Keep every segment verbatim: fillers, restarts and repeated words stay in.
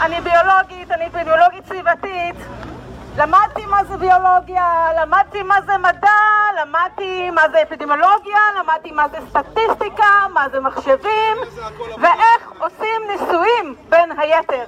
אני ביולוגית, אני ביולוגית סביבתית. למדתי מה זה ביולוגיה, למדתי מה זה מדע, למדתי מה זה אפידמיולוגיה, למדתי מה זה סטטיסטיקה, מה זה מחשבים, ואיך עושים ניסויים בין היתר.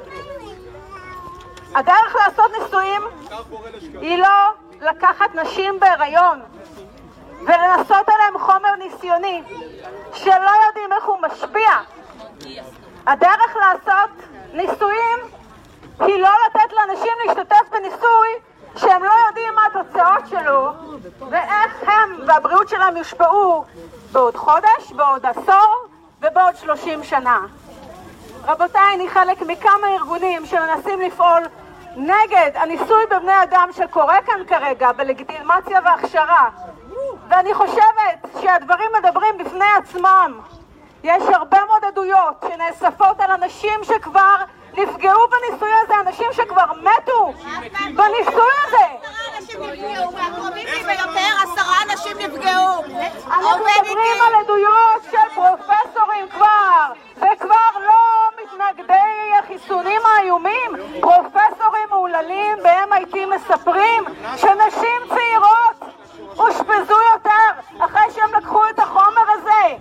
הדרך לעשות ניסויים היא לא לקחת נשים בהיריון ולנסות עליהם חומר ניסיוני שלא יודעים איך הוא משפיע. הדרך לעשות ניסויים היא לא לתת לאנשים להשתתף בניסוי שהם לא יודעים מה התוצאות שלו ואיך הם והבריאות שלהם יושפעו בעוד חודש, בעוד עשור ובעוד שלושים שנה. רבותיי, אני חלק מכמה ארגונים שמנסים לפעול נגד הניסוי בבני אדם שקורה כאן כרגע בלגיטימציה והכשרה, ואני חושבת שהדברים מדברים בפני עצמם. יש הרבה מאוד עדויות שנאספות על אנשים שכבר נפגעו בניסוי הזה, אנשים שכבר מתו בניסוי הזה. עשרה אנשים נפגעו, מהקרובים לי ביותר עשרה אנשים נפגעו. אנחנו מדברים על עדויות של פרופסורים כבר, וכבר לא מתנגדי החיסונים האיומים, פרופסורים מעוללים ב-אם איי טי מספרים שנשים צעירות אושפזו יותר אחרי שהם לקחו את החומר הזה.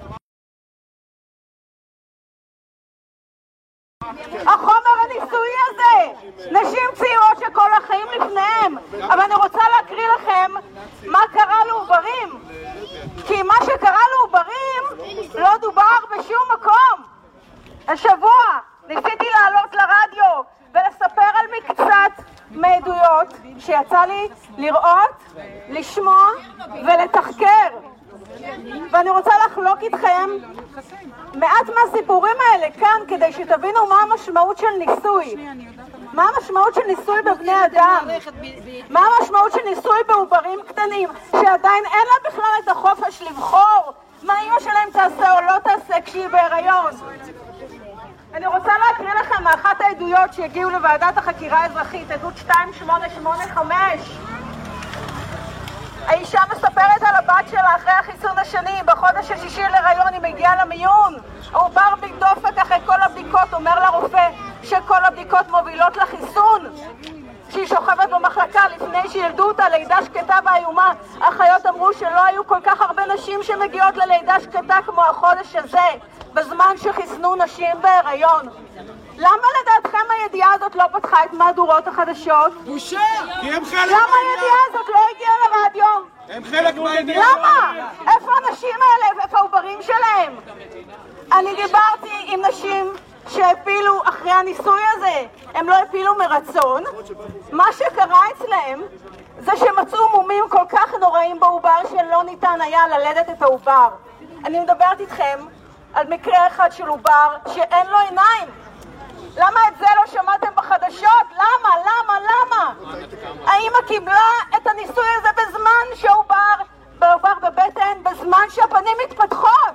החומר הניסויי הזה, נשים צעירות שכל החיים לפניהם. אבל אני רוצה להקריא לכם מה קרה לעוברים, כי מה שקרה לעוברים לא דובר בשום מקום. השבוע ניסיתי לעלות לרדיו ולספר על מקצת מעדויות שיצא לי לראות, לשמוע ולתחקר, ואני רוצה לחלוק איתכם מעט מהסיפורים האלה כאן כדי שתבינו מה המשמעות של ניסוי. מה המשמעות של ניסוי בבני אדם? מה המשמעות של ניסוי בעוברים קטנים שעדיין אין לה בכלל את החופש לבחור מה אמא שלהם תעשה או לא תעשה כשהיא בהיריון? אני רוצה להקריא לכם מאחת העדויות שהגיעו לוועדת החקירה האזרחית, עדות שתיים שמונה שמונה חמש. האישה מספרת על הבת שלה אחרי החיסון השני, בחודש השישי להיריון היא מגיעה למיון. העובר בדופק אחרי כל הבדיקות, אומר לרופא שכל הבדיקות מובילות לחיסון. שהיא שוכבת במחלקה לפני שילדו אותה לידה שקטה ואיומה. האחיות אמרו שלא היו כל כך הרבה נשים שמגיעות ללידה שקטה כמו החודש הזה, בזמן שחיסנו נשים בהיריון. למה לדעתכם הידיעה הזאת לא פתחה את מהדורות החדשות? בושה! כי הם חלק למה הידיעה הזאת לא הגיעה לרדיו? הם חלק מהידיעה. למה? איפה הנשים האלה ואיפה העוברים שלהם? אני דיברתי עם נשים שהפילו אחרי הניסוי הזה, הם לא הפילו מרצון. מה שקרה אצלם זה שמצאו מומים כל כך נוראים בעובר שלא ניתן היה ללדת את העובר. אני מדברת איתכם על מקרה אחד של עובר שאין לו עיניים. למה את זה לא שמעתם בחדשות? למה? למה? למה? האמא קיבלה את הניסוי הזה בזמן שהעובר, בעובר בבטן, בזמן שהפנים מתפתחות.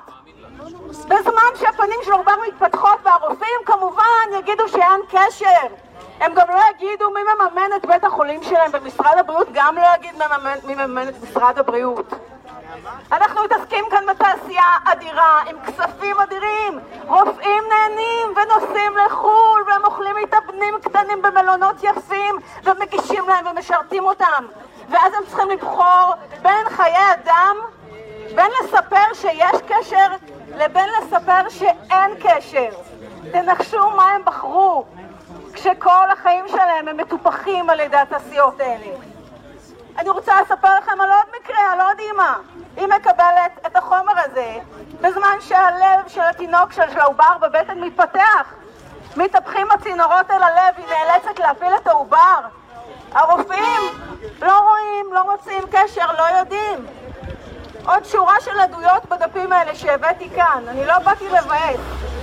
בזמן שהפנים של העובר מתפתחות, והרופאים כמובן יגידו שאין קשר. הם גם לא יגידו מי מממן את בית החולים שלהם במשרד הבריאות, גם לא יגיד מי מממן את משרד הבריאות. אנחנו מתעסקים כאן בתעשייה אדירה, עם כספים אדירים. רופאים נהנים ונוסעים לחול, והם אוכלים מתאבנים קטנים במלונות יפים, ומגישים להם ומשרתים אותם. ואז הם צריכים לבחור בין חיי אדם, בין לספר שיש קשר, לבין לספר שאין קשר. תנחשו מה הם בחרו, כשכל החיים שלהם הם מטופחים על ידי התעשיות האלה. אני רוצה לספר לכם על עוד מקרה, על עוד אמא. היא מקבלת את החומר הזה בזמן שהלב של התינוק של העובר בבטן מתפתח. מתהפכים הצינורות אל הלב, היא נאלצת להפעיל את העובר. הרופאים לא רואים, לא מוצאים קשר, לא יודעים. עוד שורה של עדויות בדפים האלה שהבאתי כאן. אני לא באתי לבאס.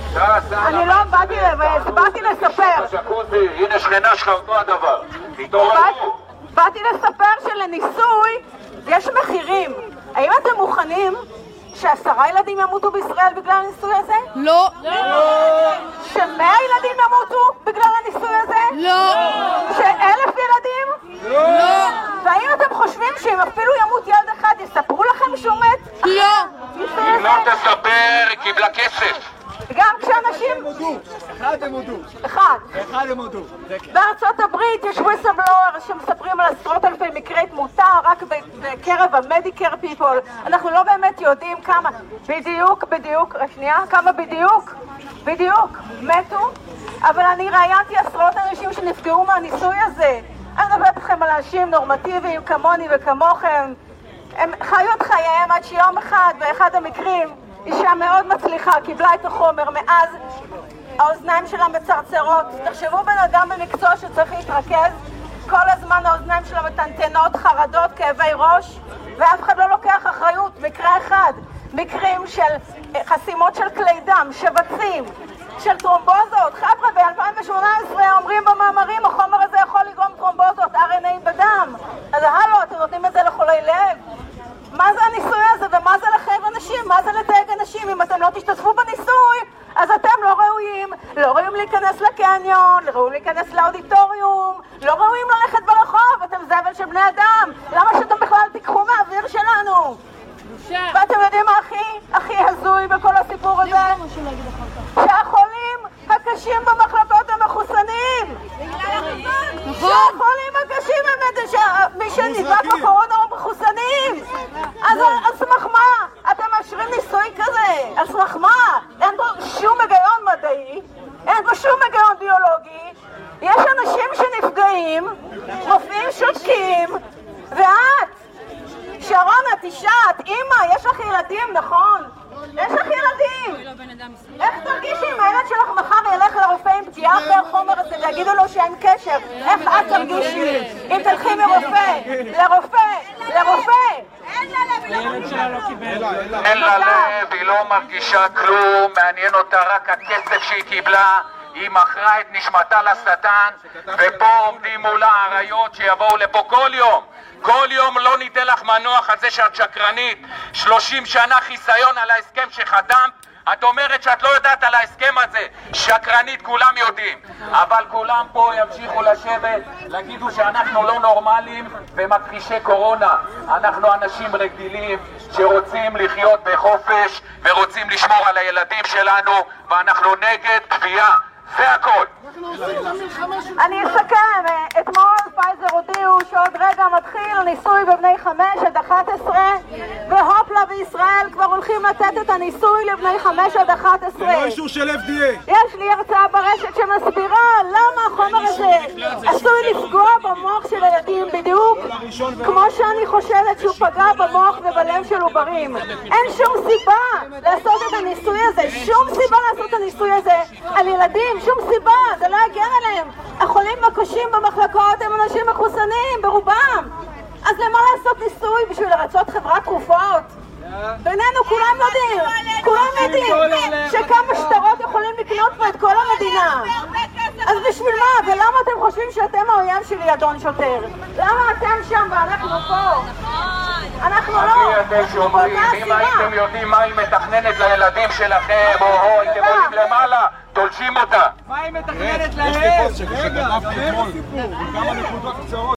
אני לא באתי לבאס, באתי לספר. הנה שכנה שלך אותו הדבר. באתי לספר שלניסוי יש מחירים. האם אתם מוכנים שעשרה ילדים ימותו בישראל בגלל הניסוי הזה? לא. שמאה ילדים ימותו בגלל הניסוי הזה? לא. שאלף ילדים? לא. והאם אתם חושבים שאם אפילו ימות ילד אחד יספרו לכם שהוא מת? לא. אם לא תספר, היא קיבלה כסף. גם כשאנשים... אחד הם הודו. אחד. אחד הם הודו. בארצות הברית יש whistleblowers שמספרים על עשרות אלפי מקרי תמותה רק בקרב המדיקר פיפול. אנחנו לא באמת יודעים כמה, בדיוק, בדיוק, שנייה, כמה בדיוק, בדיוק, מתו. אבל אני ראיינתי עשרות אנשים שנפגעו מהניסוי הזה. אני מדברת לכם על אנשים נורמטיביים כמוני וכמוכם. הם חיו את חייהם עד שיום אחד, באחד המקרים, אישה מאוד מצליחה, קיבלה את החומר, מאז האוזניים שלה מצרצרות. תחשבו בן אדם במקצוע שצריך להתרכז, כל הזמן האוזניים שלה מטנטנות, חרדות, כאבי ראש, ואף אחד לא לוקח אחריות. מקרה אחד, מקרים של חסימות של כלי דם, שבצים, של טרומבוזות. חבר'ה, ב-אלפיים שמונה עשרה אומרים במאמרים, החומר הזה יכול לגרום טרומבוזות, אר אן איי בדם. אז הלו, אתם נותנים את זה לחולי לב? מה זה הניסוי הזה ומה זה לחייב אנשים? מה זה לתייג אנשים? אם אתם לא תשתתפו בניסוי, אז אתם לא ראויים. לא ראויים להיכנס לקניון, לא ראויים להיכנס לאודיטוריום, לא ראויים ללכת ברחוב, אתם זבל של בני אדם. למה שאתם בכלל תיקחו מהאוויר שלנו? ואתם יודעים מה הכי, הכי הזוי בכל הסיפור הזה? שהחולים הקשים במחלקות הם מחוסנים. שהחולים הקשים הם מי שנדבק בקורונה הם מחוסנים. אז על סמך מה? אתם מאשרים ניסוי כזה? על סמך מה? אין פה שום היגיון מדעי, אין פה שום היגיון ביולוגי. יש אנשים שנפגעים, רופאים שותקים, ואת שרון, את אישה, את אימא, יש לך ילדים, נכון? יש לך ילדים. איך תרגישי אם הילד שלך מחר ילך לרופא עם פגיעה אחרי החומר הזה ויגידו לו שאין קשר? איך את תרגישי אם תלכי מרופא לרופא לרופא? אין לה לב, היא לא מרגישה כלום, מעניין אותה רק הכסף שהיא קיבלה. היא מכרה את נשמתה לשטן, ופה עומדים מולה האריות שיבואו לפה כל יום. כל יום לא ניתן לך מנוח על זה שאת שקרנית. שלושים שנה חיסיון על ההסכם שחתמת. את אומרת שאת לא יודעת על ההסכם הזה. שקרנית, כולם יודעים. אבל כולם פה ימשיכו לשבת, להגידו שאנחנו לא נורמליים ומכחישי קורונה. אנחנו אנשים רגילים שרוצים לחיות בחופש ורוצים לשמור על הילדים שלנו, ואנחנו נגד כפייה. זה הכל. אני אסכם. אתמול פייזר הודיעו שעוד רגע מתחיל הניסוי בבני חמש עד אחת עשרה, והופלה בישראל כבר הולכים לתת את הניסוי לבני חמש עד אחת עשרה. זה לא אישור של אף די איי. יש לי הרצאה ברשת שמסבירה למה החומר הזה עשוי לפגוע במוח של הילדים בדיוק כמו שאני חושבת שהוא פגע במוח ובלב של עוברים. אין שום סיבה לעשות את הניסוי הזה, שום סיבה לעשות את הניסוי הזה על ילדים, שום סיבה, זה לא יגן עליהם. החולים הקשים במחלקות הם אנשים מחוסנים ברובם. אז למה לעשות ניסוי? בשביל לרצות חברת תרופות? בינינו כולם יודעים, כולם יודעים שכמה שטרות יכולים לקנות פה את כל המדינה. אז בשביל מה? ולמה אתם חושבים שאתם האויב שלי, אדון שוטר? למה אתם שם ואנחנו פה? אנחנו לא. אתם שאומרים, אם הייתם יודעים מה היא מתכננת לילדים שלכם, או הייתם עולים למעלה, תולשים אותה. מה היא מתכננת להם? רגע, זה הסיפור, כמה נקודות קצרות.